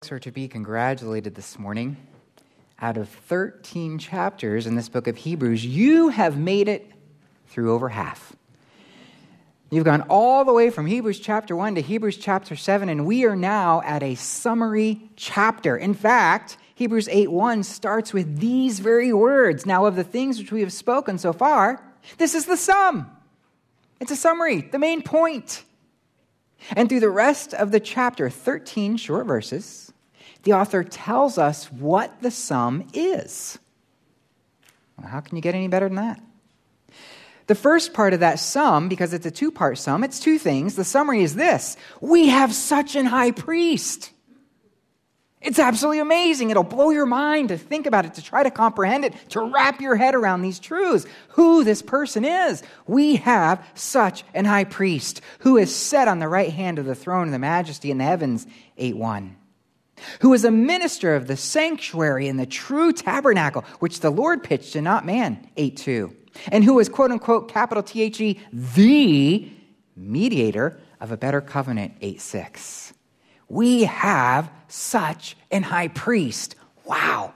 Are to be congratulated this morning. Out of 13 chapters in this book of Hebrews, you have made it through over half. You've gone all the way from Hebrews chapter 1 to Hebrews chapter 7, and we are now at a summary chapter. In fact, Hebrews 8:1 starts with these very words. Now, of the things which we have spoken so far, this is the sum. It's a summary, the main point. And through the rest of the chapter, 13 short verses, the author tells us what the sum is. Well, how can you get any better than that? The first part of that sum, because it's a two-part sum, it's two things. The summary is this: we have such an high priest. It's absolutely amazing. It'll blow your mind to think about it, to try to comprehend it, to wrap your head around these truths, who this person is. We have such an high priest who is set on the right hand of the throne of the majesty in the heavens, 8:1. Who is a minister of the sanctuary and the true tabernacle, which the Lord pitched and not man, 8:2. And who is, quote unquote, capital THE, the mediator of a better covenant, 8:6. We have such an high priest. Wow.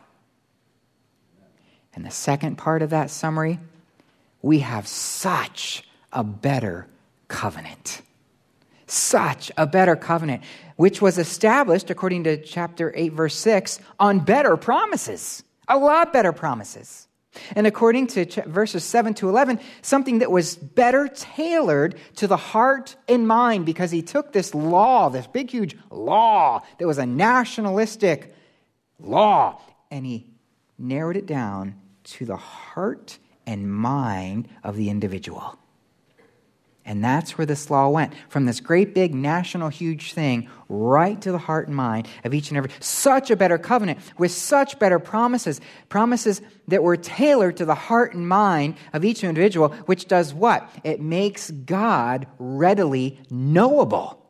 And the second part of that summary, we have such a better covenant. Such a better covenant, which was established, according to chapter 8, verse 6, on better promises. A lot better promises. And according to verses 7 to 11, something that was better tailored to the heart and mind, because he took this law, this big, huge law that was a nationalistic law, and he narrowed it down to the heart and mind of the individual. And that's where this law went, from this great big national huge thing right to the heart and mind of each and every. Such a better covenant with such better promises. Promises that were tailored to the heart and mind of each individual, which does what? It makes God readily knowable.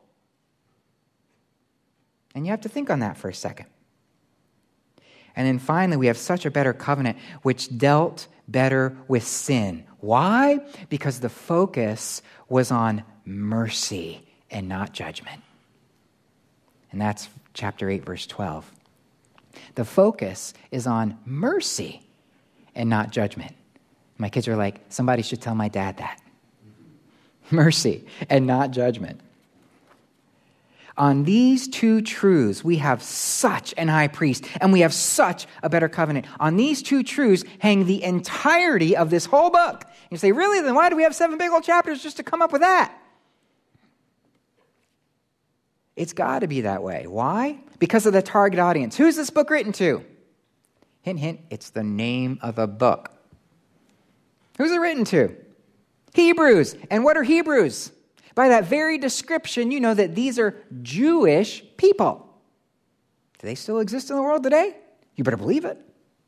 And you have to think on that for a second. And then finally, we have such a better covenant which dealt better with sin. Why? Because the focus was on mercy and not judgment. And that's chapter 8, verse 12. The focus is on mercy and not judgment. My kids are like, somebody should tell my dad that. Mercy and not judgment. On these two truths, we have such an high priest, and we have such a better covenant. On these two truths hang the entirety of this whole book. You say, really? Then why do we have 7 big old chapters just to come up with that? It's got to be that way. Why? Because of the target audience. Who's this book written to? Hint, hint, it's the name of the book. Who's it written to? Hebrews. And what are Hebrews? By that very description, you know that these are Jewish people. Do they still exist in the world today? You better believe it.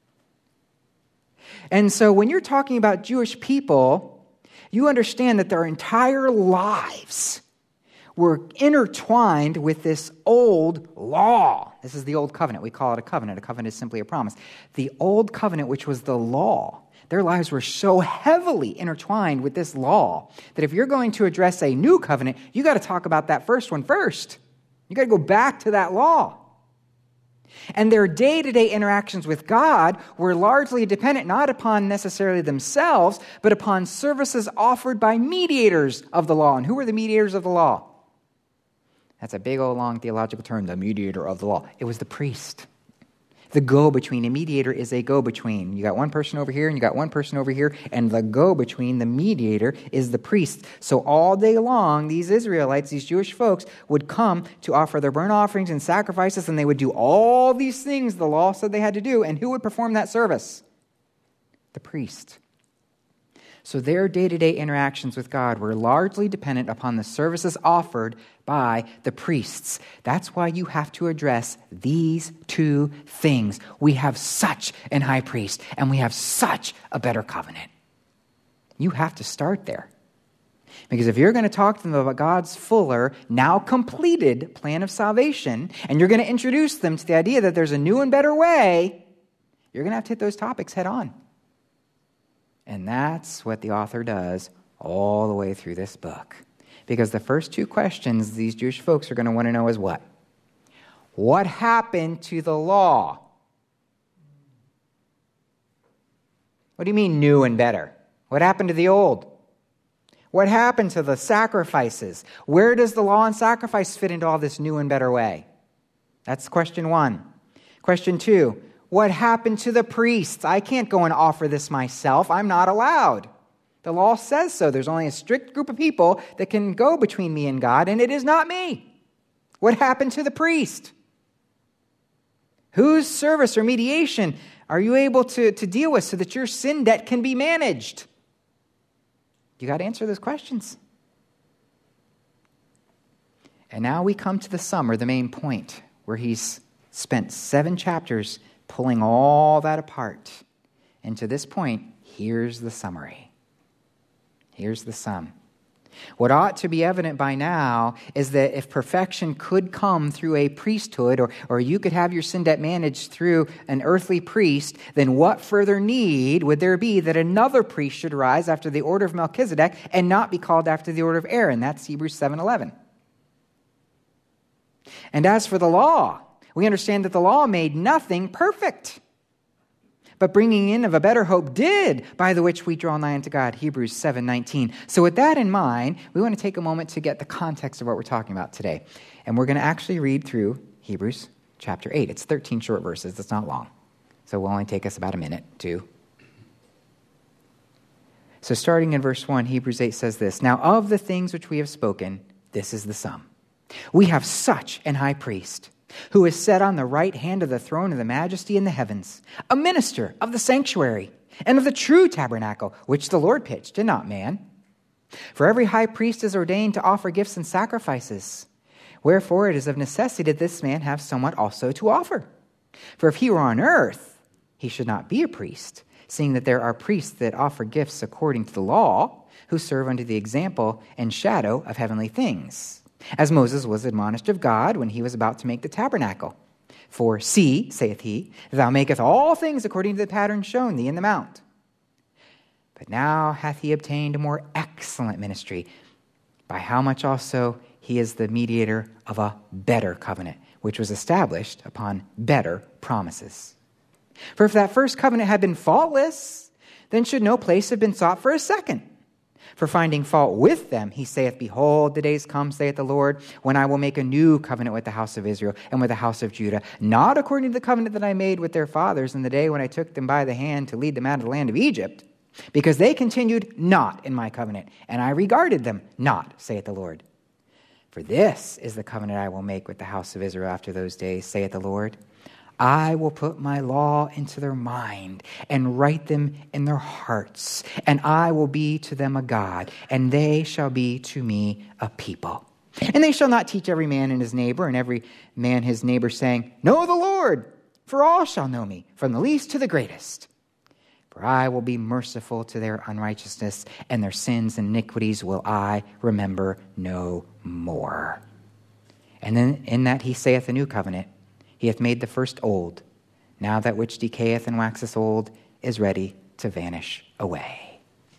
And so when you're talking about Jewish people, you understand that their entire lives were intertwined with this old law. This is the old covenant. We call it a covenant. A covenant is simply a promise. The old covenant, which was the law, their lives were so heavily intertwined with this law that if you're going to address a new covenant, you got to talk about that first one first. You got to go back to that law. And their day-to-day interactions with God were largely dependent not upon necessarily themselves, but upon services offered by mediators of the law. And who were the mediators of the law? That's a big old long theological term, the mediator of the law. It was the priest. The go-between. A mediator is a go-between. You got one person over here and you got one person over here, and the go-between, the mediator, is the priest. So all day long, these Israelites, these Jewish folks, would come to offer their burnt offerings and sacrifices, and they would do all these things the law said they had to do. And who would perform that service? The priest. So their day-to-day interactions with God were largely dependent upon the services offered by the priests. That's why you have to address these two things. We have such an high priest, and we have such a better covenant. You have to start there. Because if you're going to talk to them about God's fuller, now completed plan of salvation, and you're going to introduce them to the idea that there's a new and better way, you're going to have to hit those topics head on. And that's what the author does all the way through this book. Because the first two questions these Jewish folks are going to want to know is what? What happened to the law? What do you mean new and better? What happened to the old? What happened to the sacrifices? Where does the law and sacrifice fit into all this new and better way? That's question one. Question two, what happened to the priests? I can't go and offer this myself. I'm not allowed. The law says so. There's only a strict group of people that can go between me and God, and it is not me. What happened to the priest? Whose service or mediation are you able to deal with so that your sin debt can be managed? You got to answer those questions. And now we come to the sum, or the main point, where he's spent 7 chapters pulling all that apart. And to this point, here's the summary. Here's the sum. What ought to be evident by now is that if perfection could come through a priesthood, or you could have your sin debt managed through an earthly priest, then what further need would there be that another priest should rise after the order of Melchizedek and not be called after the order of Aaron? That's Hebrews 7:11. And as for the law, we understand that the law made nothing perfect, but bringing in of a better hope did, by the which we draw nigh unto God, Hebrews 7:19. So with that in mind, we want to take a moment to get the context of what we're talking about today. And we're going to actually read through Hebrews chapter 8. It's 13 short verses. It's not long. So it will only take us about a minute, 2. So starting in verse 1, Hebrews 8 says this, "Now of the things which we have spoken, this is the sum. We have such an high priest, who is set on the right hand of the throne of the majesty in the heavens, a minister of the sanctuary and of the true tabernacle, which the Lord pitched, and not man. For every high priest is ordained to offer gifts and sacrifices. Wherefore it is of necessity that this man have somewhat also to offer. For if he were on earth, he should not be a priest, seeing that there are priests that offer gifts according to the law, who serve unto the example and shadow of heavenly things. As Moses was admonished of God when he was about to make the tabernacle. For see, saith he, thou makest all things according to the pattern shown thee in the mount. But now hath he obtained a more excellent ministry, by how much also he is the mediator of a better covenant, which was established upon better promises. For if that first covenant had been faultless, then should no place have been sought for a second. For finding fault with them, he saith, Behold, the days come, saith the Lord, when I will make a new covenant with the house of Israel and with the house of Judah, not according to the covenant that I made with their fathers in the day when I took them by the hand to lead them out of the land of Egypt, because they continued not in my covenant, and I regarded them not, saith the Lord. For this is the covenant I will make with the house of Israel after those days, saith the Lord. I will put my law into their mind and write them in their hearts, and I will be to them a God, and they shall be to me a people. And they shall not teach every man and his neighbor, and every man his neighbor, saying, Know the Lord, for all shall know me, from the least to the greatest. For I will be merciful to their unrighteousness, and their sins and iniquities will I remember no more. And then in that he saith a new covenant, He hath made the first old. Now that which decayeth and waxeth old is ready to vanish away.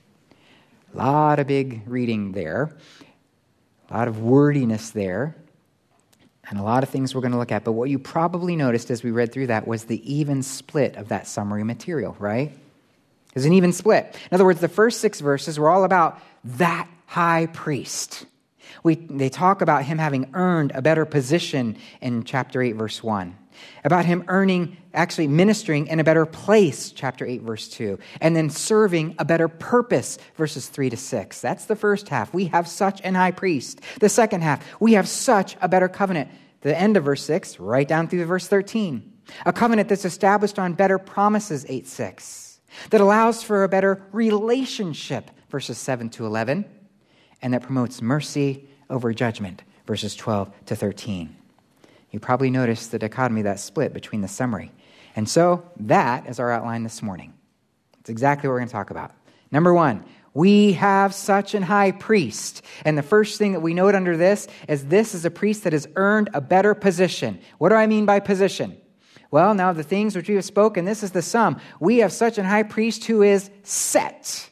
A lot of big reading there. A lot of wordiness there. And a lot of things we're going to look at. But what you probably noticed as we read through that was the even split of that summary material, right? There's an even split. In other words, the first 6 verses were all about that high priest. They talk about him having earned a better position in chapter 8, verse 1. About him actually ministering in a better place, chapter 8, verse 2. And then serving a better purpose, verses 3 to 6. That's the first half. We have such an high priest. The second half, we have such a better covenant. The end of verse 6, right down through verse 13. A covenant that's established on better promises, 8:6. That allows for a better relationship, verses 7 to 11. And that promotes mercy over judgment, verses 12 to 13. You probably noticed the dichotomy, that split between the summary. And so that is our outline this morning. It's exactly what we're going to talk about. Number 1, we have such an high priest. And the first thing that we note under this is a priest that has earned a better position. What do I mean by position? Well, now the things which we have spoken, this is the sum. We have such an high priest who is set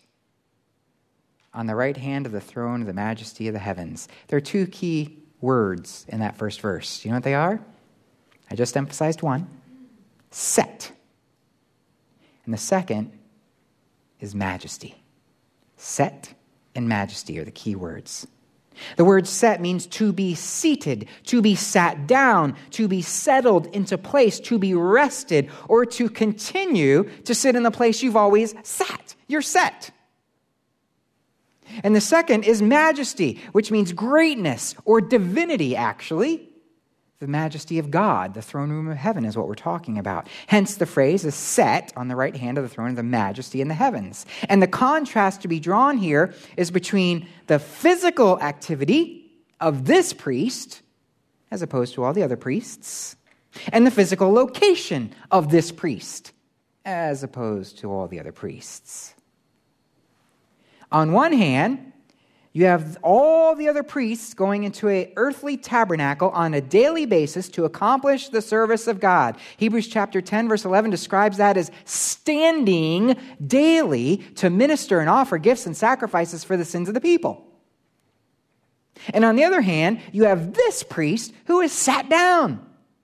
on the right hand of the throne of the majesty of the heavens. There are 2 key words in that first verse. Do you know what they are? I just emphasized one. Set. And the second is majesty. Set and majesty are the key words. The word set means to be seated, to be sat down, to be settled into place, to be rested, or to continue to sit in the place you've always sat. You're set. And the second is majesty, which means greatness or divinity, actually. The majesty of God, the throne room of heaven is what we're talking about. Hence, the phrase is set on the right hand of the throne of the majesty in the heavens. And the contrast to be drawn here is between the physical activity of this priest, as opposed to all the other priests, and the physical location of this priest, as opposed to all the other priests. On one hand, you have all the other priests going into an earthly tabernacle on a daily basis to accomplish the service of God. Hebrews chapter 10, verse 11 describes that as standing daily to minister and offer gifts and sacrifices for the sins of the people. And on the other hand, you have this priest who is sat down.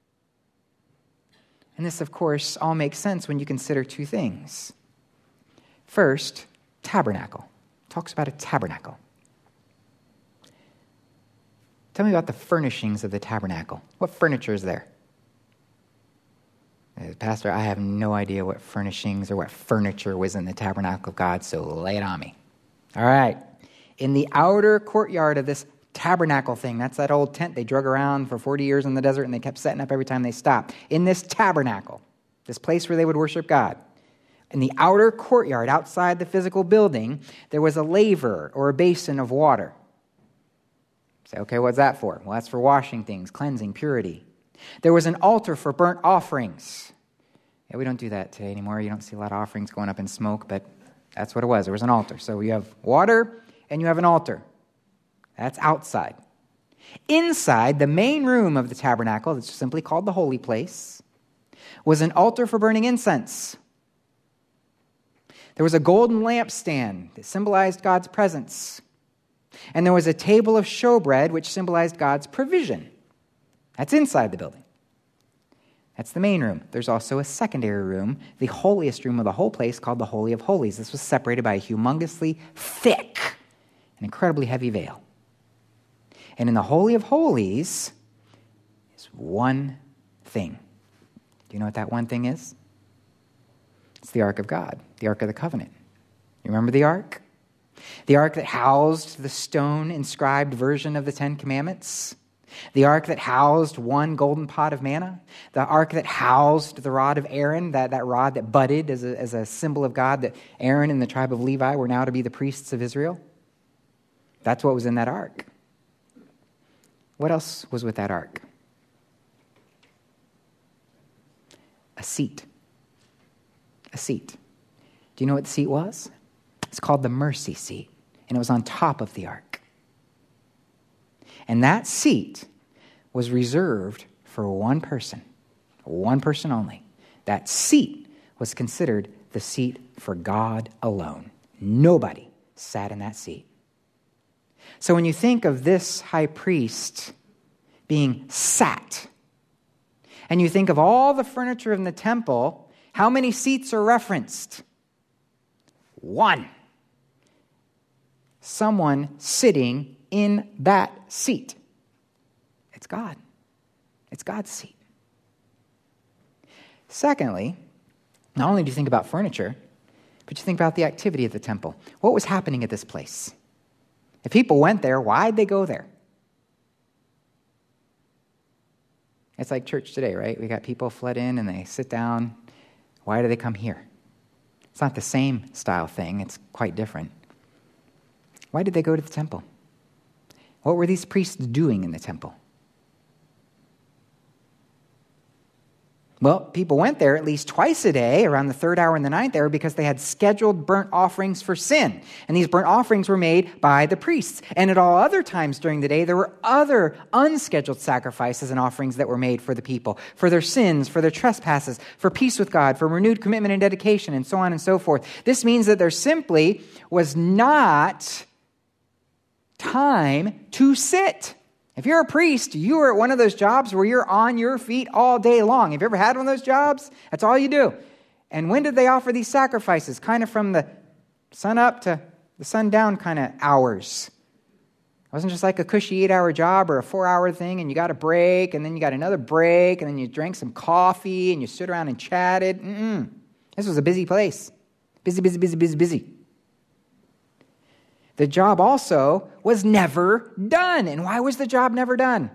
And this, of course, all makes sense when you consider two things. First, tabernacle. It talks about a tabernacle. Tell me about the furnishings of the tabernacle. What furniture is there? Pastor, I have no idea what furnishings or what furniture was in the tabernacle of God, so lay it on me. All right. In the outer courtyard of this tabernacle thing, that's that old tent they drug around for 40 years in the desert and they kept setting up every time they stopped. In this tabernacle, this place where they would worship God, in the outer courtyard outside the physical building, there was a laver or a basin of water. Say, okay, what's that for? Well, that's for washing things, cleansing, purity. There was an altar for burnt offerings. Yeah, we don't do that today anymore. You don't see a lot of offerings going up in smoke, but that's what it was. There was an altar. So you have water and you have an altar. That's outside. Inside, the main room of the tabernacle, that's simply called the holy place, was an altar for burning incense. There was a golden lampstand that symbolized God's presence. And there was a table of showbread, which symbolized God's provision. That's inside the building. That's the main room. There's also a secondary room, the holiest room of the whole place, called the Holy of Holies. This was separated by a humongously thick and incredibly heavy veil. And in the Holy of Holies is one thing. Do you know what that one thing is? It's the Ark of God, the Ark of the Covenant. You remember the Ark? The ark that housed the stone-inscribed version of the Ten Commandments. The ark that housed one golden pot of manna. The ark that housed the rod of Aaron, that rod that budded as a symbol of God, that Aaron and the tribe of Levi were now to be the priests of Israel. That's what was in that ark. What else was with that ark? A seat. A seat. Do you know what the seat was? It's called the mercy seat, and it was on top of the ark. And that seat was reserved for one person only. That seat was considered the seat for God alone. Nobody sat in that seat. So when you think of this high priest being sat, and you think of all the furniture in the temple, how many seats are referenced? One. Someone sitting in that seat. It's God. It's God's seat. Secondly, not only do you think about furniture, but you think about the activity of the temple. What was happening at this place? If people went there, why'd they go there? It's like church today, right? We got people flood in and they sit down. Why do they come here? It's not the same style thing. It's quite different. Why did they go to the temple? What were these priests doing in the temple? Well, people went there at least twice a day, around the third hour and the ninth hour, because they had scheduled burnt offerings for sin. And these burnt offerings were made by the priests. And at all other times during the day, there were other unscheduled sacrifices and offerings that were made for the people, for their sins, for their trespasses, for peace with God, for renewed commitment and dedication, and so on and so forth. This means that there simply was not time to sit If you're a priest, you are at one of those jobs where you're on your feet all day long. Have you ever had one of those jobs? That's all you do. And when did they offer these sacrifices? Kind of from the sun up to the sundown kind of hours. It wasn't just like a cushy 8-hour job or a 4-hour thing and you got a break and then you got another break and then you drank some coffee and you stood around and chatted. This was a busy place. Busy, busy, busy, busy, busy. The job also was never done. And why was the job never done?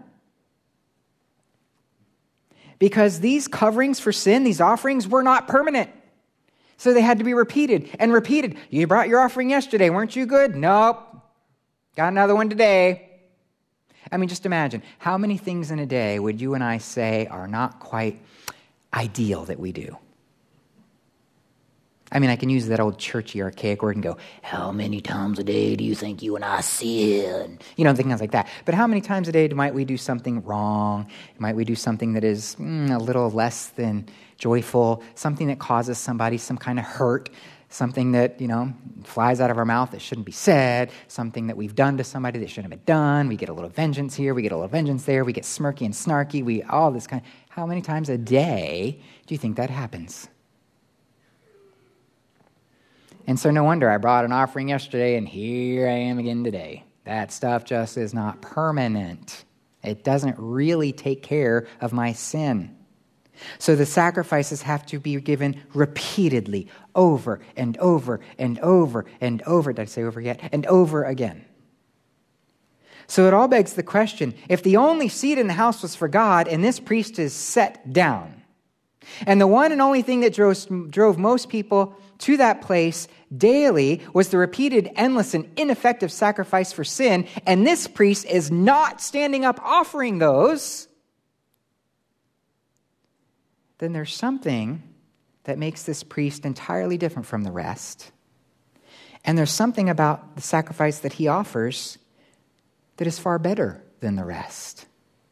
Because these coverings for sin, these offerings, were not permanent. So they had to be repeated and repeated. You brought your offering yesterday. Weren't you good? Nope. Got another one today. I mean, just imagine, how many things in a day would you and I say are not quite ideal that we do? I mean, I can use that old churchy, archaic word and go, how many times a day do you think you and I sin? You know, things like that. But how many times a day might we do something wrong? Might we do something that is a little less than joyful, something that causes somebody some kind of hurt, something that, flies out of our mouth that shouldn't be said, something that we've done to somebody that shouldn't have been done. We get a little vengeance here, we get a little vengeance there, we get smirky and snarky, all this kind of, how many times a day do you think that happens? And so no wonder I brought an offering yesterday and here I am again today. That stuff just is not permanent. It doesn't really take care of my sin. So the sacrifices have to be given repeatedly, over and over and over and over. Did I say over yet? And over again. So it all begs the question, if the only seat in the house was for God and this priest is set down, and the one and only thing that drove most people to that place daily was the repeated, endless, and ineffective sacrifice for sin, and this priest is not standing up offering those, then there's something that makes this priest entirely different from the rest. And there's something about the sacrifice that he offers that is far better than the rest.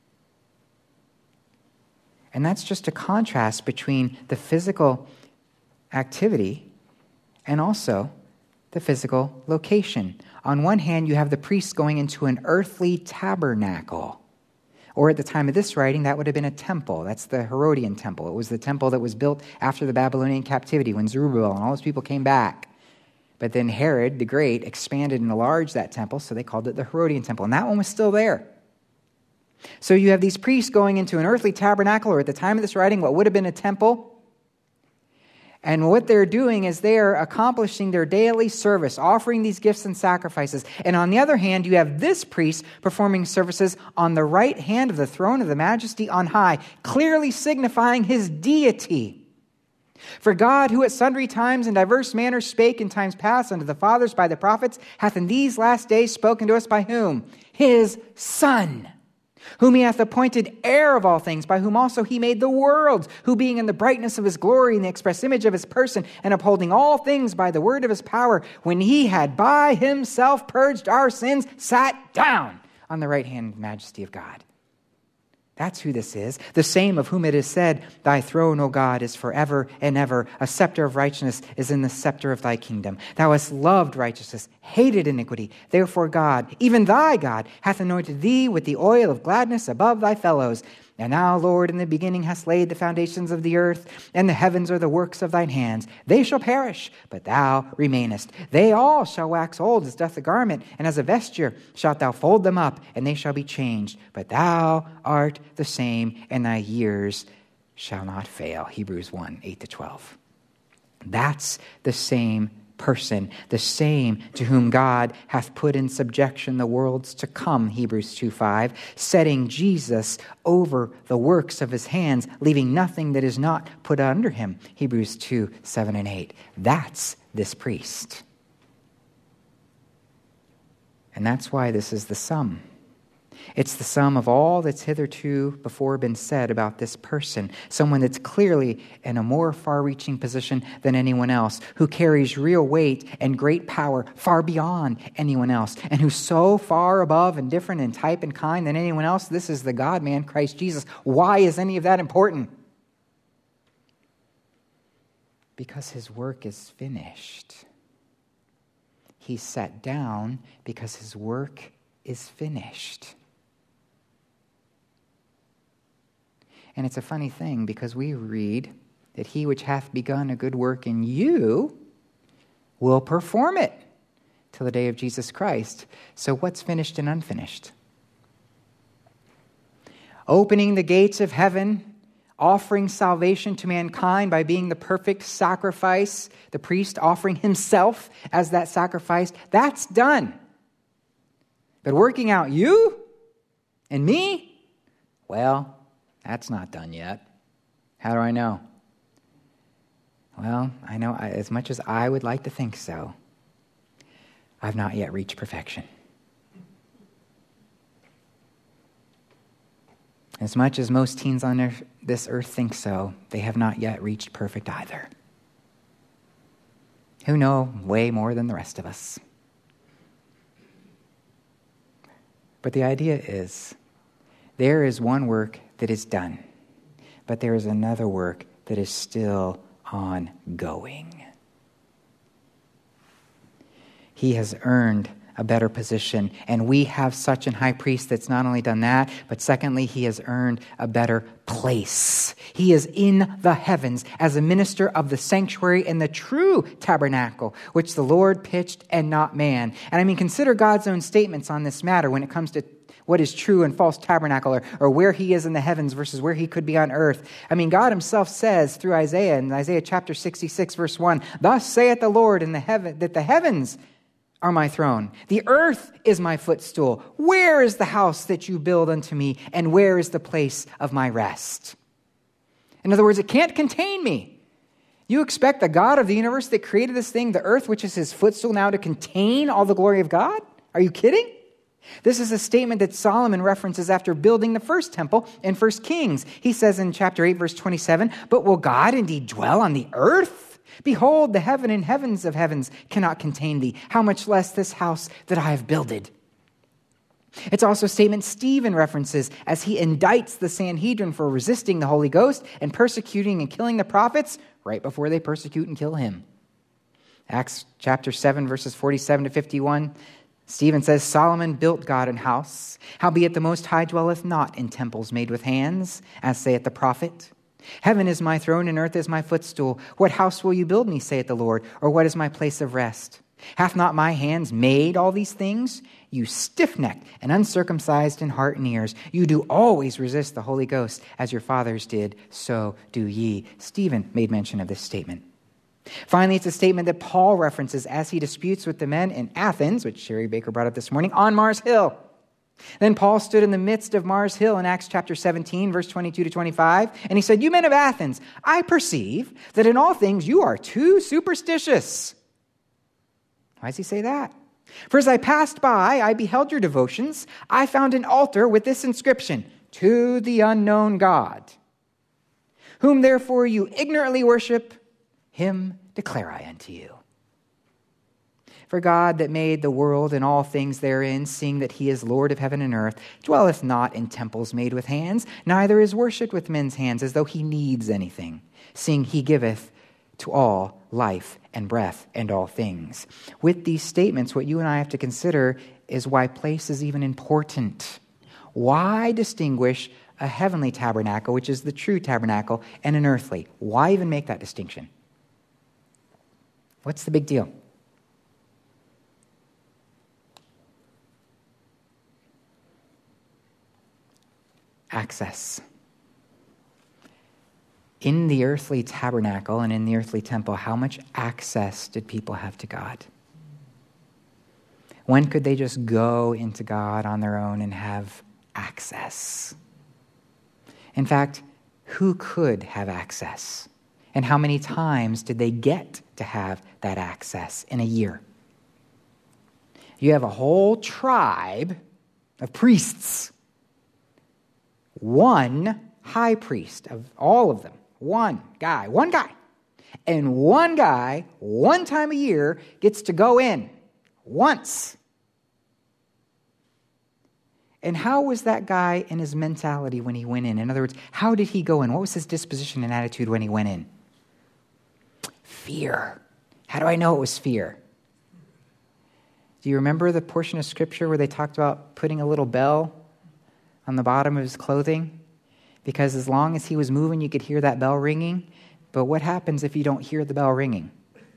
And that's just a contrast between the physical activity and also the physical location. On one hand, you have the priest going into an earthly tabernacle. Or at the time of this writing, that would have been a temple. That's the Herodian temple. It was the temple that was built after the Babylonian captivity when Zerubbabel and all those people came back. But then Herod the Great expanded and enlarged that temple, so they called it the Herodian temple. And that one was still there. So you have these priests going into an earthly tabernacle, or at the time of this writing, what would have been a temple. And what they're doing is they are accomplishing their daily service, offering these gifts and sacrifices. And on the other hand, you have this priest performing services on the right hand of the throne of the majesty on high, clearly signifying his deity. For God, who at sundry times and diverse manners spake in times past unto the fathers by the prophets, hath in these last days spoken to us by whom? His Son, whom he hath appointed heir of all things, by whom also he made the worlds, who being in the brightness of his glory and the express image of his person, and upholding all things by the word of his power, when he had by himself purged our sins, sat down on the right hand majesty of God. That's who this is. The same of whom it is said, thy throne, O God, is forever and ever. A scepter of righteousness is in the scepter of thy kingdom. Thou hast loved righteousness, hated iniquity. Therefore God, even thy God, hath anointed thee with the oil of gladness above thy fellows. And thou, Lord, in the beginning hast laid the foundations of the earth, and the heavens are the works of thine hands. They shall perish, but thou remainest. They all shall wax old as doth a garment, and as a vesture shalt thou fold them up, and they shall be changed. But thou art the same, and thy years shall not fail. Hebrews 1, 8-12. That's the same person, the same to whom God hath put in subjection the worlds to come, Hebrews 2:5, setting Jesus over the works of his hands, leaving nothing that is not put under him, Hebrews 2:7-8. That's this priest. And that's why this is the sum. It's the sum of all that's hitherto before been said about this person, someone that's clearly in a more far-reaching position than anyone else, who carries real weight and great power far beyond anyone else, and who's so far above and different in type and kind than anyone else. This is the God-man, Christ Jesus. Why is any of that important? Because his work is finished. He's sat down because his work is finished. And it's a funny thing because we read that he which hath begun a good work in you will perform it till the day of Jesus Christ. So what's finished and unfinished? Opening the gates of heaven, offering salvation to mankind by being the perfect sacrifice, the priest offering himself as that sacrifice, that's done. But working out you and me, well, that's not done yet. How do I know? Well, I know as much as I would like to think so, I've not yet reached perfection. As much as most teens on this earth think so, they have not yet reached perfect either. Who know way more than the rest of us. But the idea is, there is one work that is done, but there is another work that is still ongoing. He has earned a better position, and we have such an high priest that's not only done that, but secondly, he has earned a better place. He is in the heavens as a minister of the sanctuary and the true tabernacle, which the Lord pitched and not man. And I mean, consider God's own statements on this matter when it comes to what is true and false tabernacle, or where he is in the heavens versus where he could be on earth. I mean, God himself says through Isaiah, in Isaiah chapter 66, verse 1, "Thus saith the Lord in the heaven, that the heavens are my throne. The earth is my footstool. Where is the house that you build unto me? And where is the place of my rest?" In other words, it can't contain me. You expect the God of the universe that created this thing, the earth, which is his footstool, now to contain all the glory of God? Are you kidding? This is a statement that Solomon references after building the first temple in 1 Kings. He says in chapter 8, verse 27, "But will God indeed dwell on the earth? Behold, the heaven and heavens of heavens cannot contain thee. How much less this house that I have builded?" It's also a statement Stephen references as he indicts the Sanhedrin for resisting the Holy Ghost and persecuting and killing the prophets right before they persecute and kill him. Acts chapter 7, verses 47 to 51, Stephen says, "Solomon built God an house. Howbeit the Most High dwelleth not in temples made with hands, as saith the prophet. Heaven is my throne and earth is my footstool. What house will you build me, saith the Lord, or what is my place of rest? Hath not my hands made all these things? You stiff-necked and uncircumcised in heart and ears, you do always resist the Holy Ghost, as your fathers did, so do ye." Stephen made mention of this statement. Finally, it's a statement that Paul references as he disputes with the men in Athens, which Sherry Baker brought up this morning, on Mars Hill. Then Paul stood in the midst of Mars Hill in Acts chapter 17, verse 22 to 25, and he said, "You men of Athens, I perceive that in all things you are too superstitious." Why does he say that? "For as I passed by, I beheld your devotions. I found an altar with this inscription, 'To the unknown God.' Whom therefore you ignorantly worship, him declare I unto you. For God that made the world and all things therein, seeing that he is Lord of heaven and earth, dwelleth not in temples made with hands, neither is worshipped with men's hands as though he needs anything, seeing he giveth to all life and breath and all things." With these statements, what you and I have to consider is why place is even important. Why distinguish a heavenly tabernacle, which is the true tabernacle, and an earthly? Why even make that distinction? What's the big deal? Access. In the earthly tabernacle and in the earthly temple, how much access did people have to God? When could they just go into God on their own and have access? In fact, who could have access? And how many times did they get to have that access in a year? You have a whole tribe of priests. One high priest of all of them. One guy. And one guy, one time a year, gets to go in once. And how was that guy in his mentality when he went in? In other words, how did he go in? What was his disposition and attitude when he went in? Fear. How do I know it was fear? Do you remember the portion of Scripture where they talked about putting a little bell on the bottom of his clothing? Because as long as he was moving, you could hear that bell ringing. But what happens if you don't hear the bell ringing?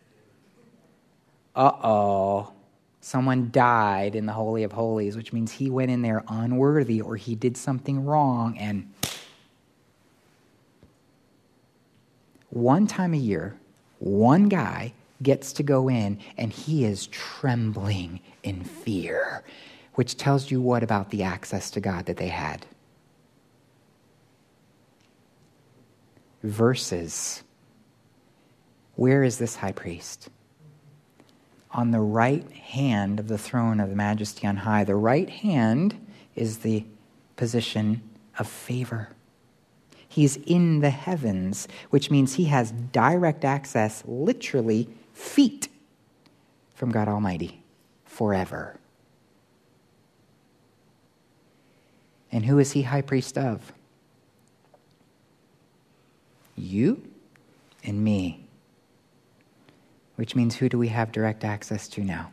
Uh-oh. Someone died in the Holy of Holies, which means he went in there unworthy or he did something wrong. And one time a year, one guy gets to go in and he is trembling in fear, which tells you what about the access to God that they had? Versus, where is this high priest? On the right hand of the throne of the Majesty on high. The right hand is the position of favor. He's in the heavens, which means he has direct access, literally feet from God Almighty forever. And who is he high priest of? You and me. Which means who do we have direct access to now?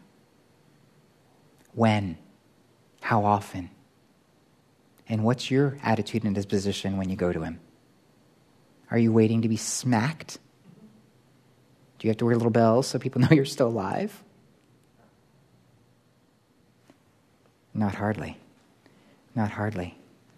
When? How often? And what's your attitude and disposition when you go to him? Are you waiting to be smacked? Do you have to wear little bells so people know you're still alive? Not hardly. Not hardly.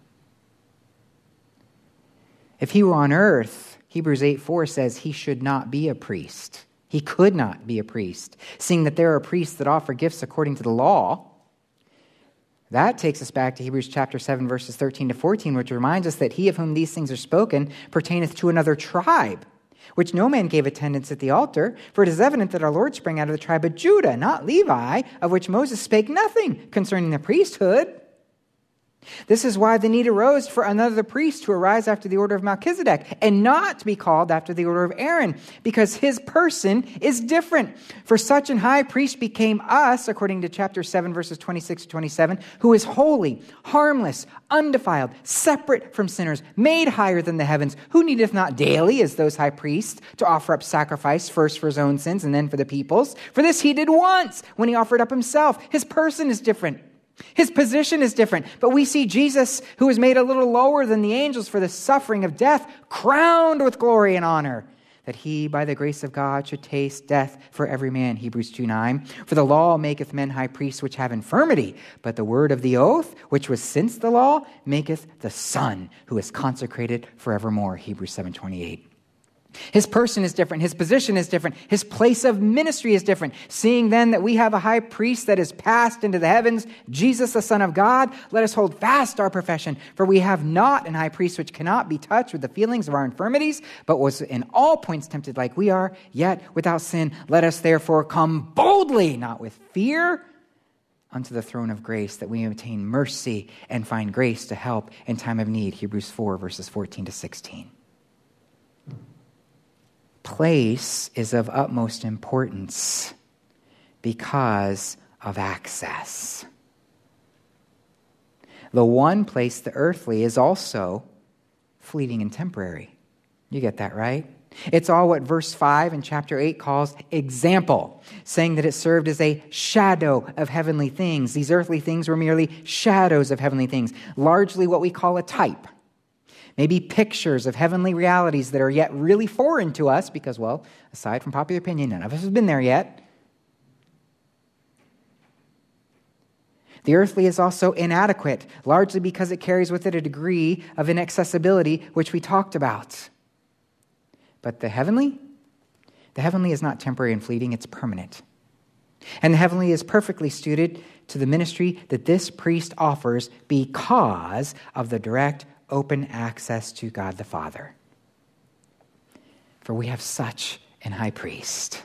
If he were on earth, Hebrews 8:4 says he should not be a priest. He could not be a priest, seeing that there are priests that offer gifts according to the law. That takes us back to Hebrews chapter 7, verses 13 to 14, which reminds us that he of whom these things are spoken pertaineth to another tribe, which no man gave attendance at the altar. For it is evident that our Lord sprang out of the tribe of Judah, not Levi, of which Moses spake nothing concerning the priesthood. This is why the need arose for another priest to arise after the order of Melchizedek, and not to be called after the order of Aaron, because his person is different. For such an high priest became us, according to chapter 7, verses 26 to 27, who is holy, harmless, undefiled, separate from sinners, made higher than the heavens, who needeth not daily, as those high priests, to offer up sacrifice, first for his own sins and then for the people's. For this he did once, when he offered up himself. His person is different. His position is different, but we see Jesus, who was made a little lower than the angels for the suffering of death, crowned with glory and honor, that he, by the grace of God, should taste death for every man, Hebrews 2:9. For the law maketh men high priests which have infirmity, but the word of the oath, which was since the law, maketh the Son, who is consecrated forevermore, Hebrews 7:28. His person is different. His position is different. His place of ministry is different. Seeing then that we have a high priest that is passed into the heavens, Jesus, the Son of God, let us hold fast our profession. For we have not an high priest which cannot be touched with the feelings of our infirmities, but was in all points tempted like we are, yet without sin. Let us therefore come boldly, not with fear, unto the throne of grace, that we may obtain mercy and find grace to help in time of need. Hebrews 4, verses 14 to 16. Place is of utmost importance because of access. The one place, the earthly, is also fleeting and temporary. You get that, right? It's all what verse 5 in chapter 8 calls example, saying that it served as a shadow of heavenly things. These earthly things were merely shadows of heavenly things, largely what we call a type. Maybe pictures of heavenly realities that are yet really foreign to us because, well, aside from popular opinion, none of us has been there yet. The earthly is also inadequate, largely because it carries with it a degree of inaccessibility, which we talked about. But the heavenly is not temporary and fleeting, it's permanent. And the heavenly is perfectly suited to the ministry that this priest offers because of the direct open access to God the Father. For we have such an high priest.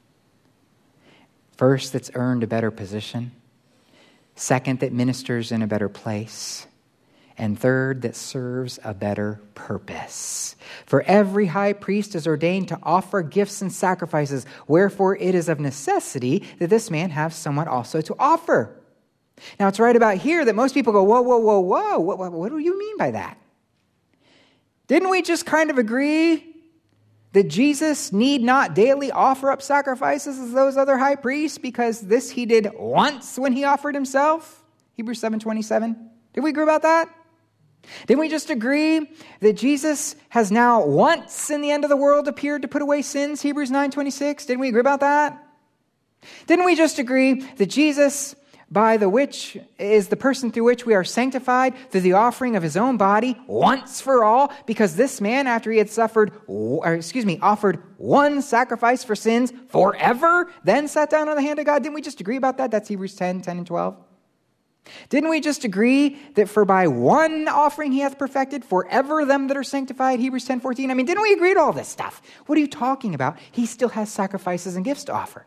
First, that's earned a better position. Second, that ministers in a better place. And third, that serves a better purpose. For every high priest is ordained to offer gifts and sacrifices, wherefore it is of necessity that this man have somewhat also to offer. Now, it's right about here that most people go, whoa, whoa, whoa, whoa. What do you mean by that? Didn't we just kind of agree that Jesus need not daily offer up sacrifices as those other high priests because this he did once when he offered himself? Hebrews 7:27. Did we agree about that? Didn't we just agree that Jesus has now once in the end of the world appeared to put away sins? Hebrews 9:26. Didn't we agree about that? Didn't we just agree that Jesus, by the which is the person through which we are sanctified through the offering of his own body once for all, because this man, after he had offered one sacrifice for sins forever, then sat down on the hand of God? Didn't we just agree about that? That's Hebrews 10 and 12. Didn't we just agree that for by one offering he hath perfected forever them that are sanctified? Hebrews 10:14. I mean, didn't we agree to all this stuff? What are you talking about? He still has sacrifices and gifts to offer.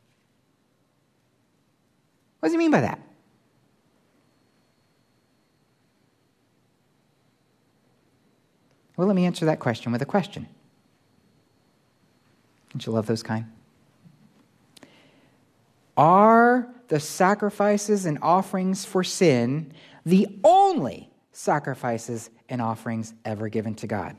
What does he mean by that? Well, let me answer that question with a question. Don't you love those kind? Are the sacrifices and offerings for sin the only sacrifices and offerings ever given to God?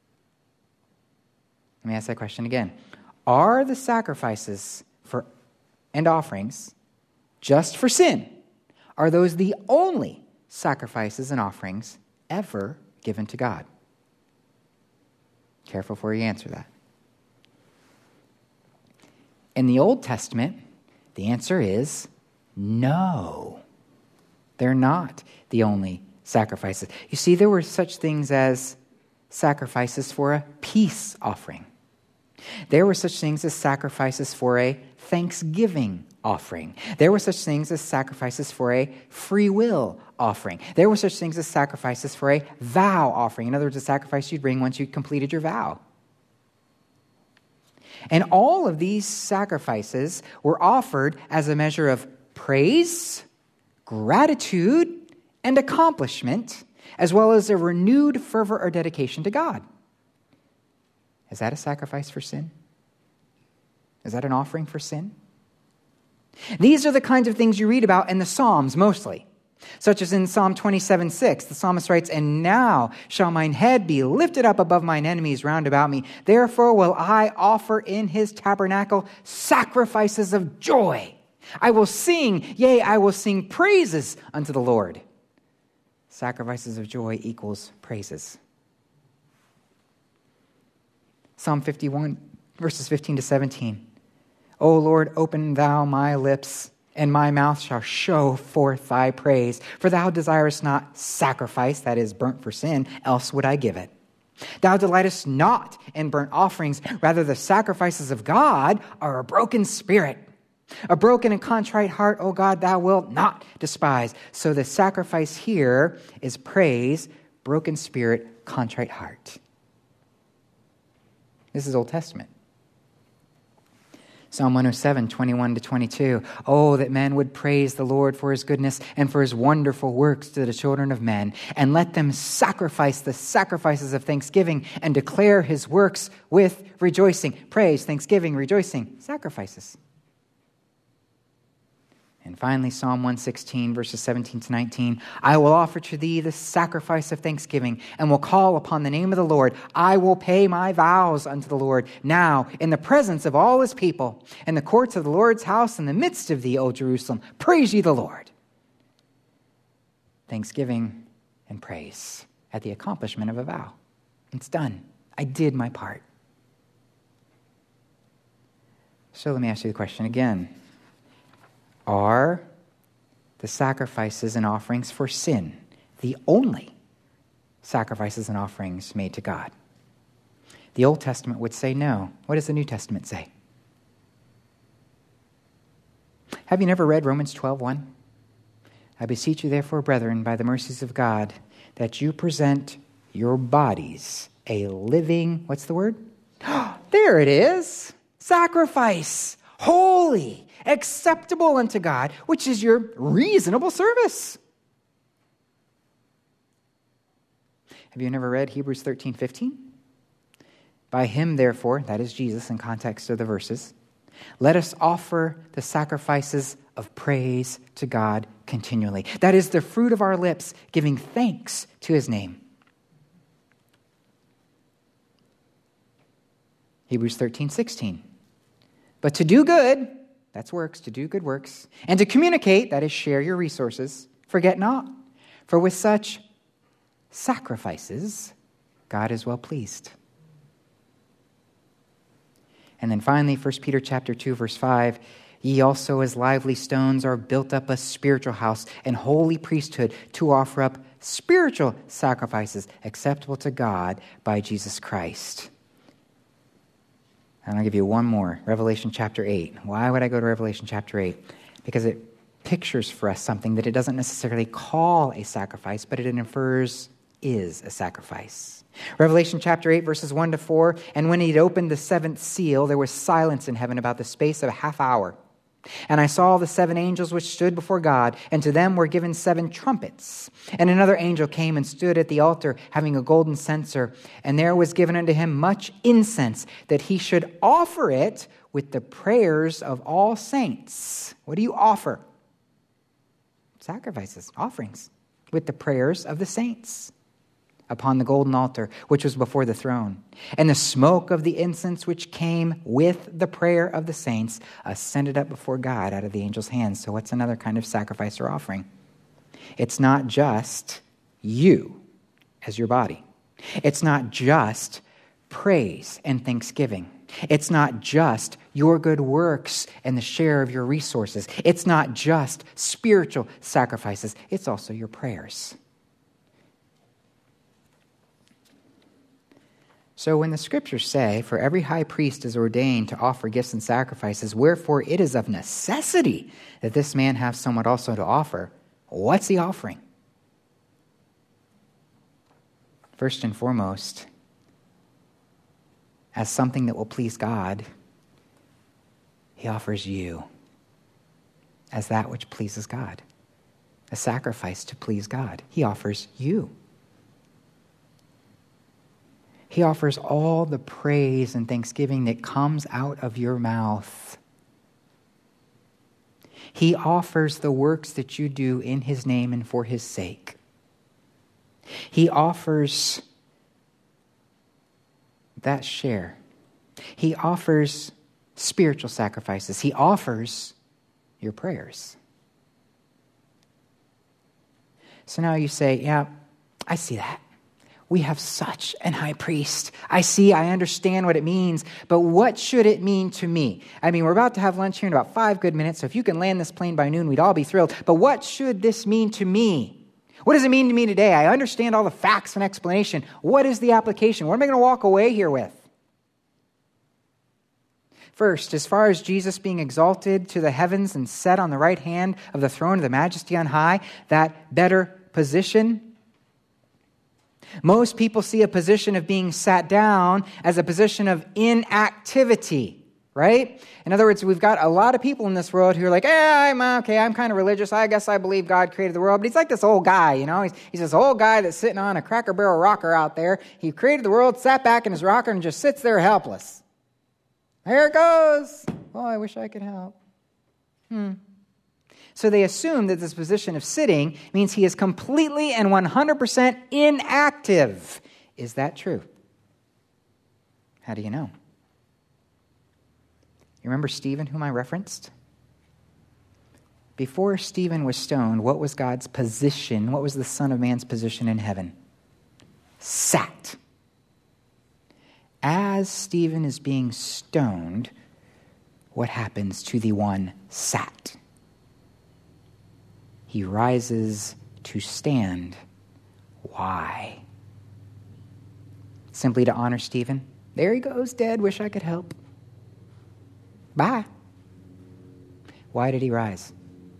Let me ask that question again. Are the sacrifices and offerings just for sin, are those the only sacrifices and offerings ever given to God? Careful before you answer that. In the Old Testament, the answer is no. They're not the only sacrifices. You see, there were such things as sacrifices for a peace offering. There were such things as sacrifices for a thanksgiving offering. There were such things as sacrifices for a free will offering. There were such things as sacrifices for a vow offering. In other words, a sacrifice you'd bring once you completed your vow. And all of these sacrifices were offered as a measure of praise, gratitude, and accomplishment, as well as a renewed fervor or dedication to God. Is that a sacrifice for sin? Is that an offering for sin? These are the kinds of things you read about in the Psalms mostly, such as in Psalm 27:6. The psalmist writes, "And now shall mine head be lifted up above mine enemies round about me. Therefore will I offer in his tabernacle sacrifices of joy. I will sing, yea, I will sing praises unto the Lord." Sacrifices of joy equals praises. Psalm 51, verses 15 to 17. "O Lord, open thou my lips, and my mouth shall show forth thy praise. For thou desirest not sacrifice, that is, burnt for sin, else would I give it. Thou delightest not in burnt offerings, rather the sacrifices of God are a broken spirit. A broken and contrite heart, O God, thou wilt not despise." So the sacrifice here is praise, broken spirit, contrite heart. This is Old Testament. Psalm 107, 21 to 22. "Oh, that men would praise the Lord for his goodness and for his wonderful works to the children of men. And let them sacrifice the sacrifices of thanksgiving and declare his works with rejoicing." Praise, thanksgiving, rejoicing, sacrifices. And finally, Psalm 116, verses 17 to 19. "I will offer to thee the sacrifice of thanksgiving and will call upon the name of the Lord. I will pay my vows unto the Lord now in the presence of all his people, in the courts of the Lord's house, in the midst of thee, O Jerusalem. Praise ye the Lord." Thanksgiving and praise at the accomplishment of a vow. It's done. I did my part. So let me ask you the question again. Are the sacrifices and offerings for sin the only sacrifices and offerings made to God? The Old Testament would say no. What does the New Testament say? Have you never read Romans 12:1? "I beseech you therefore, brethren, by the mercies of God, that you present your bodies a living," what's the word? There it is. Sacrifice, holy, acceptable unto God, which is your reasonable service. Have you never read Hebrews 13:15? "By him, therefore," that is Jesus in context of the verses, "let us offer the sacrifices of praise to God continually." That is the fruit of our lips, giving thanks to his name. Hebrews 13:16. "But to do good," that's works, to do good works, "and to communicate," that is share your resources, "forget not. For with such sacrifices, God is well pleased. And then finally, 1 Peter chapter 2, verse 5, ye also as lively stones are built up a spiritual house and holy priesthood to offer up spiritual sacrifices acceptable to God by Jesus Christ. And I'll give you one more, Revelation chapter 8. Why would I go to Revelation chapter 8? Because it pictures for us something that it doesn't necessarily call a sacrifice, but it infers is a sacrifice. Revelation chapter 8, verses 1 to 4, and when he'd opened the seventh seal, there was silence in heaven about the space of a half hour. And I saw the 7 angels which stood before God, and to them were given 7 trumpets. And another angel came and stood at the altar, having a golden censer, and there was given unto him much incense, that he should offer it with the prayers of all saints. What do you offer? Sacrifices, offerings, with the prayers of the saints upon the golden altar, which was before the throne. And the smoke of the incense which came with the prayer of the saints ascended up before God out of the angel's hands. So what's another kind of sacrifice or offering? It's not just you as your body. It's not just praise and thanksgiving. It's not just your good works and the share of your resources. It's not just spiritual sacrifices. It's also your prayers. So when the scriptures say, for every high priest is ordained to offer gifts and sacrifices, wherefore it is of necessity that this man have somewhat also to offer, what's he offering? First and foremost, as something that will please God, he offers you as that which pleases God. A sacrifice to please God. He offers you. He offers all the praise and thanksgiving that comes out of your mouth. He offers the works that you do in his name and for his sake. He offers that share. He offers spiritual sacrifices. He offers your prayers. So now you say, yeah, I see that. We have such an high priest. I understand what it means, but what should it mean to me? I mean, we're about to have lunch here in about 5 good minutes, so if you can land this plane by noon, we'd all be thrilled. But what should this mean to me? What does it mean to me today? I understand all the facts and explanation. What is the application? What am I going to walk away here with? First, as far as Jesus being exalted to the heavens and set on the right hand of the throne of the Majesty on high, that better position, most people see a position of being sat down as a position of inactivity, right? In other words, we've got a lot of people in this world who are like, I'm kind of religious. I guess I believe God created the world. But he's like this old guy, you know. He's this old guy that's sitting on a Cracker Barrel rocker out there. He created the world, sat back in his rocker, and just sits there helpless. There it goes. Oh, I wish I could help. So they assume that this position of sitting means he is completely and 100% inactive. Is that true? How do you know? You remember Stephen, whom I referenced? Before Stephen was stoned, what was God's position? What was the Son of Man's position in heaven? Sat. As Stephen is being stoned, what happens to the one sat? He rises to stand. Why? Simply to honor Stephen? There he goes, dead. Wish I could help. Bye. Why did he rise?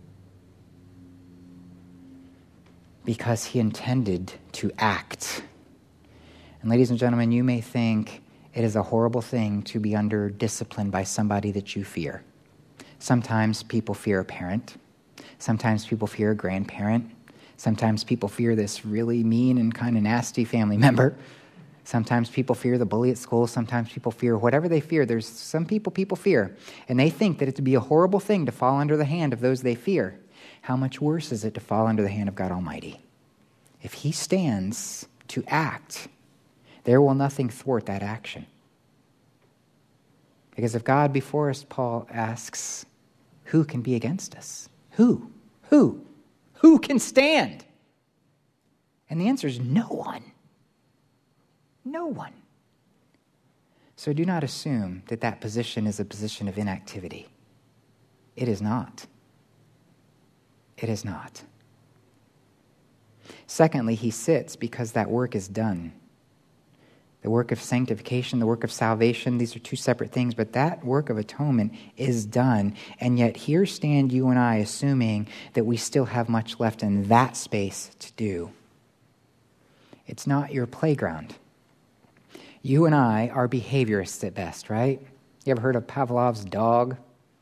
Because he intended to act. And ladies and gentlemen, you may think it is a horrible thing to be under discipline by somebody that you fear. Sometimes people fear a parent. Sometimes people fear a grandparent. Sometimes people fear this really mean and kind of nasty family member. Sometimes people fear the bully at school. Sometimes people fear whatever they fear. There's some people fear. And they think that it would be a horrible thing to fall under the hand of those they fear. How much worse is it to fall under the hand of God Almighty? If he stands to act, there will nothing thwart that action. Because if God before us, Paul asks, who can be against us? Who? Who can stand? And the answer is no one. No one. So do not assume that that position is a position of inactivity. It is not. It is not. Secondly, he sits because that work is done. The work of sanctification, the work of salvation, these are two separate things, but that work of atonement is done. And yet here stand you and I assuming that we still have much left in that space to do. It's not your playground. You and I are behaviorists at best, right? You ever heard of Pavlov's dog?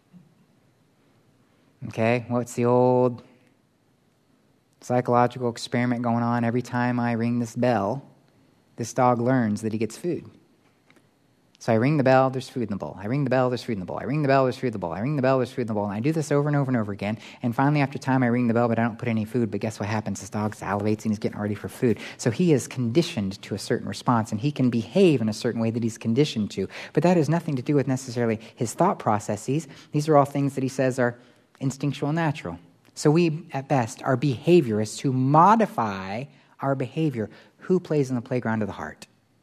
Okay, what's the old psychological experiment going on? Every time I ring this bell, this dog learns that he gets food. So I ring the bell, there's food in the bowl. I ring the bell, there's food in the bowl. I ring the bell, there's food in the bowl. I ring the bell, there's food in the bowl. And I do this over and over and over again. And finally, after time, I ring the bell, but I don't put any food. But guess what happens? This dog salivates and he's getting ready for food. So he is conditioned to a certain response, and he can behave in a certain way that he's conditioned to. But that has nothing to do with necessarily his thought processes. These are all things that he says are instinctual and natural. So we, at best, are behaviorists who modify our behavior. Who plays in the playground of the heart?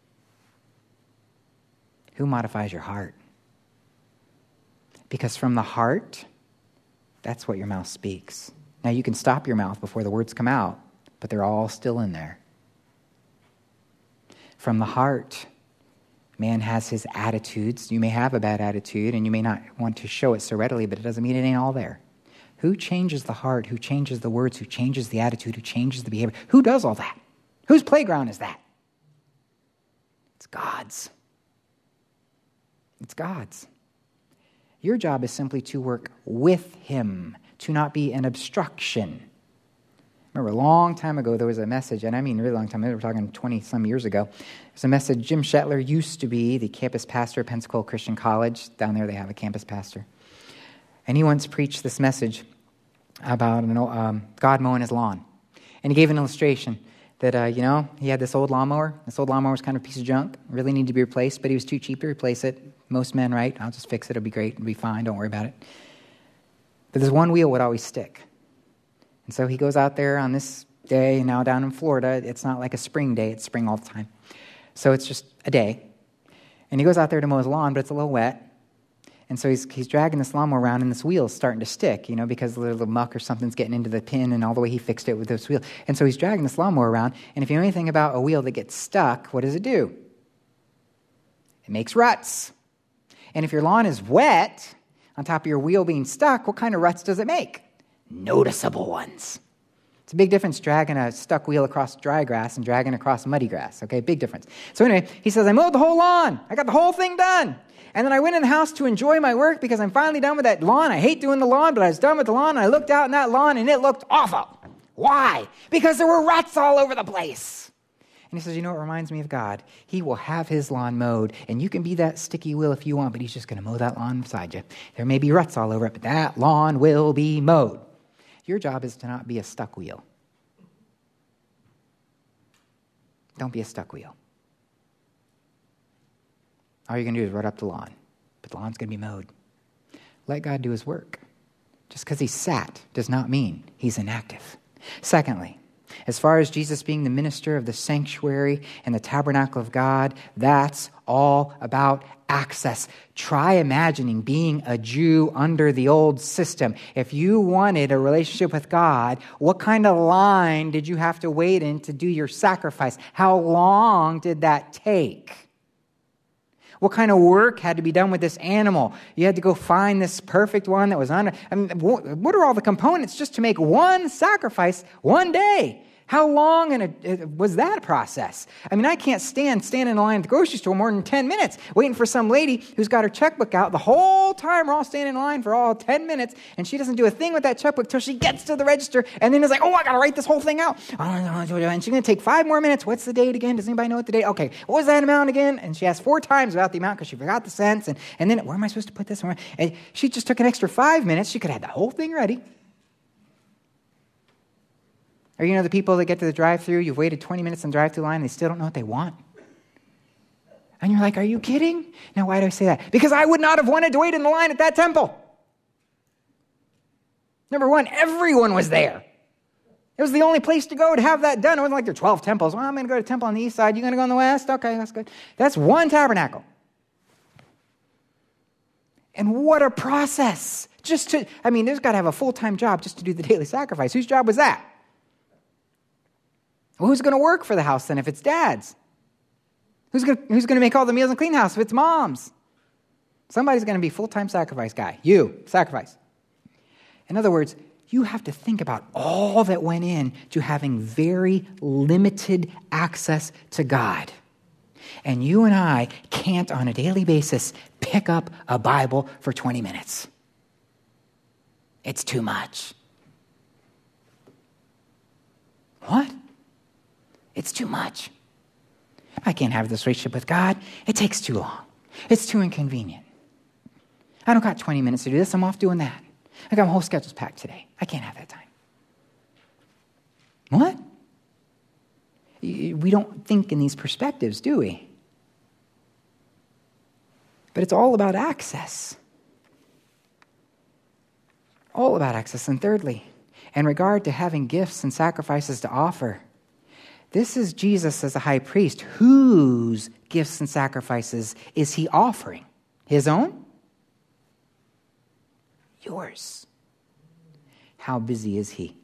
Who modifies your heart? Because from the heart, that's what your mouth speaks. Now you can stop your mouth before the words come out, but they're all still in there. From the heart, man has his attitudes. You may have a bad attitude and you may not want to show it so readily, but it doesn't mean it ain't all there. Who changes the heart? Who changes the words? Who changes the attitude? Who changes the behavior? Who does all that? Whose playground is that? It's God's. It's God's. Your job is simply to work with him, to not be an obstruction. Remember, a long time ago, there was a message, and I mean a really long time, we were talking 20-some years ago. There's a message. Jim Shetler used to be the campus pastor at Pensacola Christian College. Down there they have a campus pastor. And he once preached this message about God mowing his lawn. And he gave an illustration that, he had this old lawnmower. This old lawnmower was kind of a piece of junk, really needed to be replaced, but he was too cheap to replace it. Most men, right? I'll just fix it. It'll be great. It'll be fine. Don't worry about it. But this one wheel would always stick. And so he goes out there on this day, now down in Florida. It's not like a spring day. It's spring all the time. So it's just a day. And he goes out there to mow his lawn, but it's a little wet. And so he's dragging this lawnmower around, and this wheel's starting to stick, because a little muck or something's getting into the pin, and all the way he fixed it with this wheel. And so he's dragging this lawnmower around, and if you know anything about a wheel that gets stuck, what does it do? It makes ruts. And if your lawn is wet, on top of your wheel being stuck, what kind of ruts does it make? Noticeable ones. It's a big difference dragging a stuck wheel across dry grass and dragging across muddy grass, okay? Big difference. So anyway, he says, I mowed the whole lawn. I got the whole thing done. And then I went in the house to enjoy my work because I'm finally done with that lawn. I hate doing the lawn, but I was done with the lawn, and I looked out in that lawn, and it looked awful. Why? Because there were ruts all over the place. And he says, you know what reminds me of God? He will have his lawn mowed, and you can be that sticky wheel if you want, but he's just going to mow that lawn beside you. There may be ruts all over it, but that lawn will be mowed. Your job is to not be a stuck wheel. Don't be a stuck wheel. All you're going to do is rut up the lawn, but the lawn's going to be mowed. Let God do his work. Just because he sat does not mean he's inactive. Secondly, as far as Jesus being the minister of the sanctuary and the tabernacle of God, that's all about access. Try imagining being a Jew under the old system. If you wanted a relationship with God, what kind of line did you have to wait in to do your sacrifice? How long did that take? What kind of work had to be done with this animal? You had to go find this perfect one that was on. What are all the components just to make one sacrifice one day? How long was that process? I can't stand in a line at the grocery store more than 10 minutes waiting for some lady who's got her checkbook out. The whole time we're all standing in line for all 10 minutes, and she doesn't do a thing with that checkbook till she gets to the register, and then it's like, I got to write this whole thing out. And she's going to take 5 more minutes. What's the date again? Does anybody know what the date? Okay, what was that amount again? And she asked 4 times about the amount because she forgot the cents, and then where am I supposed to put this? And she just took an extra 5 minutes. She could have had the whole thing ready. Or the people that get to the drive-thru, you've waited 20 minutes in the drive-thru line, and they still don't know what they want. And you're like, are you kidding? Now, why do I say that? Because I would not have wanted to wait in the line at that temple. Number one, everyone was there. It was the only place to go to have that done. It wasn't like there are 12 temples. Well, I'm going to go to a temple on the east side. You're going to go on the west? Okay, that's good. That's one tabernacle. And what a process. There's got to have a full-time job just to do the daily sacrifice. Whose job was that? Well, who's going to work for the house then if it's dad's? Who's going to make all the meals and clean house if it's mom's? Somebody's going to be full-time sacrifice guy. You, sacrifice. In other words, you have to think about all that went in to having very limited access to God. And you and I can't, on a daily basis, pick up a Bible for 20 minutes. It's too much. What? It's too much. I can't have this relationship with God. It takes too long. It's too inconvenient. I don't got 20 minutes to do this. I'm off doing that. I got my whole schedule's packed today. I can't have that time. What? We don't think in these perspectives, do we? But it's all about access. All about access. And thirdly, in regard to having gifts and sacrifices to offer, this is Jesus as a high priest. Whose gifts and sacrifices is he offering? His own? Yours. How busy is he?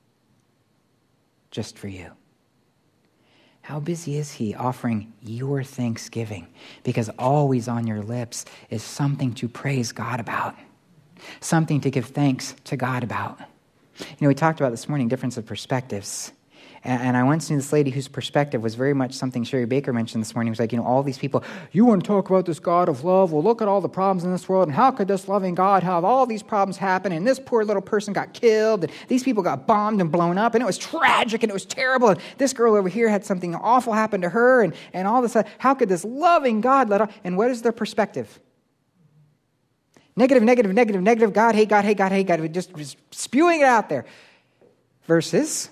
Just for you. How busy is he offering your thanksgiving? Because always on your lips is something to praise God about. Something to give thanks to God about. We talked about this morning difference of perspectives. And I once knew this lady whose perspective was very much something Sherry Baker mentioned this morning. It was like, all these people, you want to talk about this God of love? Well, look at all the problems in this world. And how could this loving God have all these problems happen? And this poor little person got killed. And these people got bombed and blown up. And it was tragic and it was terrible. And this girl over here had something awful happen to her. And all this, how could this loving God let off? And what is their perspective? Negative, negative, negative, negative. God, hate God, hate God, hate God. Just spewing it out there. Versus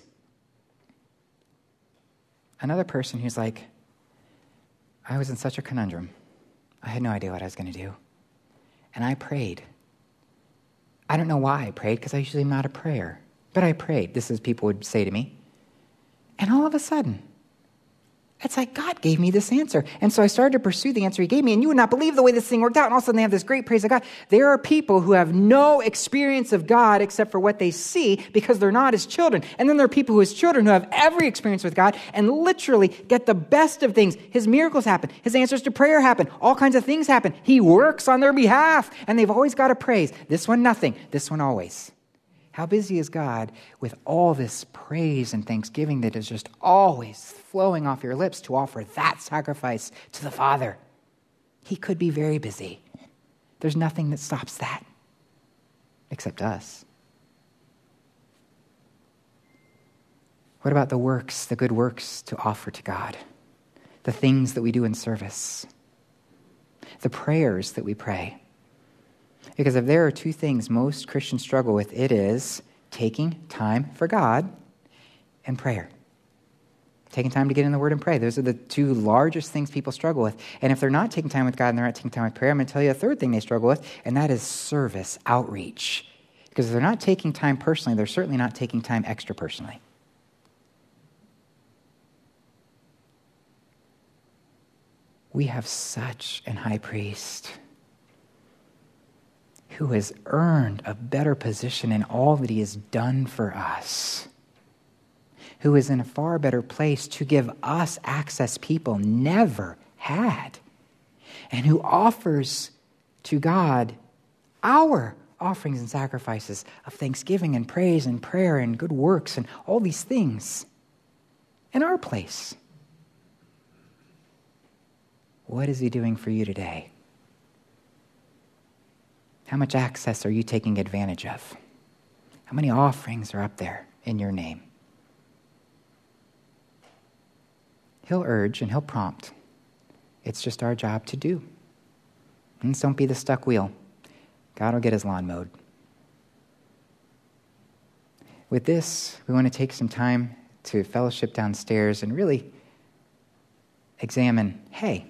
another person who's like, I was in such a conundrum. I had no idea what I was going to do. And I prayed. I don't know why I prayed, because I usually am not a prayer. But I prayed. This is people would say to me. And all of a sudden, it's like God gave me this answer. And so I started to pursue the answer he gave me. And you would not believe the way this thing worked out. And all of a sudden they have this great praise of God. There are people who have no experience of God except for what they see because they're not his children. And then there are people who his children who have every experience with God and literally get the best of things. His miracles happen. His answers to prayer happen. All kinds of things happen. He works on their behalf. And they've always got to praise. This one, nothing. This one, always. How busy is God with all this praise and thanksgiving that is just always flowing off your lips to offer that sacrifice to the Father? He could be very busy. There's nothing that stops that except us. What about the works, the good works to offer to God? The things that we do in service? The prayers that we pray? Because if there are two things most Christians struggle with, it is taking time for God and prayer. Taking time to get in the Word and pray. Those are the two largest things people struggle with. And if they're not taking time with God and they're not taking time with prayer, I'm going to tell you a third thing they struggle with, and that is service, outreach. Because if they're not taking time personally, they're certainly not taking time extra personally. We have such an high priest who has earned a better position in all that he has done for us, who is in a far better place to give us access people never had, and who offers to God our offerings and sacrifices of thanksgiving and praise and prayer and good works and all these things in our place. What is he doing for you today? How much access are you taking advantage of? How many offerings are up there in your name? He'll urge and he'll prompt. It's just our job to do. And don't be the stuck wheel. God will get his lawn mowed. With this, we want to take some time to fellowship downstairs and really examine, hey,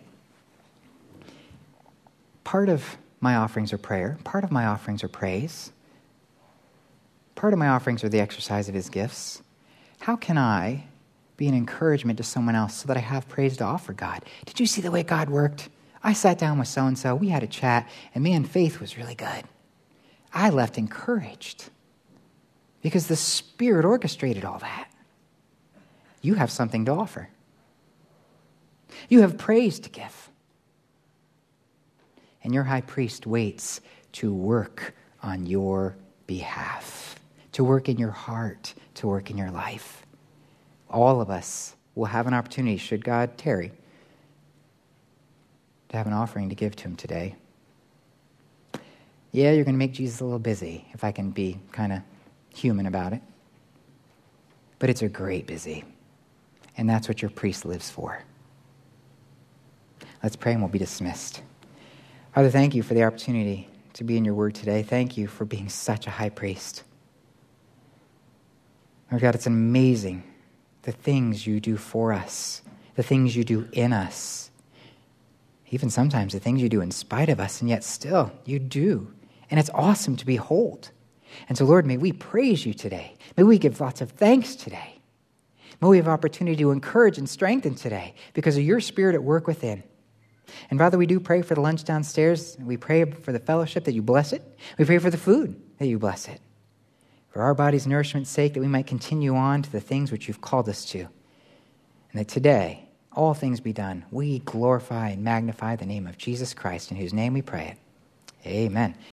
part of my offerings are prayer. Part of my offerings are praise. Part of my offerings are the exercise of his gifts. how can I be an encouragement to someone else so that I have praise to offer God? Did you see the way God worked? I sat down with so-and-so, we had a chat, and man, faith was really good. I left encouraged because the Spirit orchestrated all that. You have something to offer. You have praise to give. And your high priest waits to work on your behalf, to work in your heart, to work in your life. All of us will have an opportunity, should God tarry, to have an offering to give to him today. Yeah, you're going to make Jesus a little busy, if I can be kind of human about it. But it's a great busy. And that's what your priest lives for. Let's pray and we'll be dismissed. Father, thank you for the opportunity to be in your word today. Thank you for being such a high priest. Lord God, it's amazing the things you do for us, the things you do in us, even sometimes the things you do in spite of us, and yet still you do. And it's awesome to behold. And so, Lord, may we praise you today. May we give lots of thanks today. May we have opportunity to encourage and strengthen today because of your Spirit at work within. And Father, we do pray for the lunch downstairs. We pray for the fellowship that you bless it. We pray for the food that you bless it. For our body's nourishment's sake, that we might continue on to the things which you've called us to. And that today, all things be done. We glorify and magnify the name of Jesus Christ, in whose name we pray it. Amen.